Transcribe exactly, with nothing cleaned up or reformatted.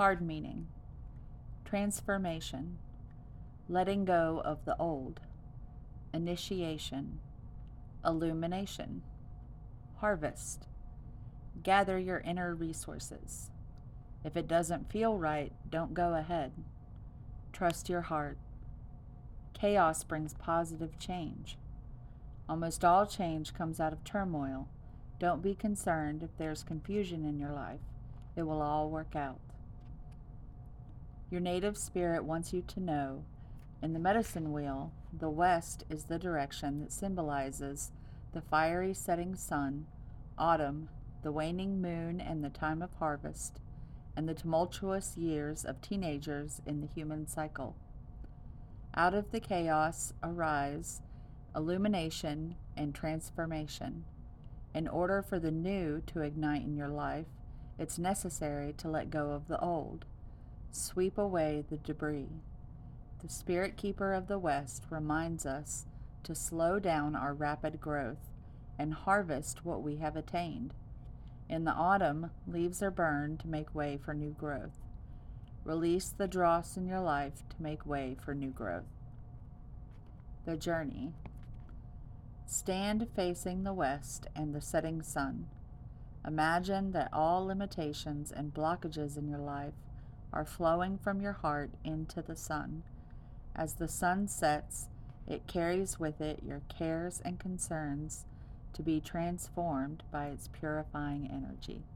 Card meaning: transformation, letting go of the old, initiation, illumination, harvest. Gather your inner resources. If it doesn't feel right, don't go ahead. Trust your heart. Chaos brings positive change. Almost all change comes out of turmoil. Don't be concerned if there's confusion in your life. It will all work out. Your native spirit wants you to know, in the medicine wheel, the west is the direction that symbolizes the fiery setting sun, autumn, the waning moon and the time of harvest, and the tumultuous years of teenagers in the human cycle. Out of the chaos arise illumination and transformation. In order for the new to ignite in your life, it's necessary to let go of the old. Sweep away the debris. The Spirit Keeper of the West reminds us to slow down our rapid growth and harvest what we have attained. In the autumn, leaves are burned to make way for new growth. Release the dross in your life to make way for new growth. The journey. Stand facing the west and the setting sun. Imagine that all limitations and blockages in your life are flowing from your heart into the sun. As the sun sets, it carries with it your cares and concerns to be transformed by its purifying energy.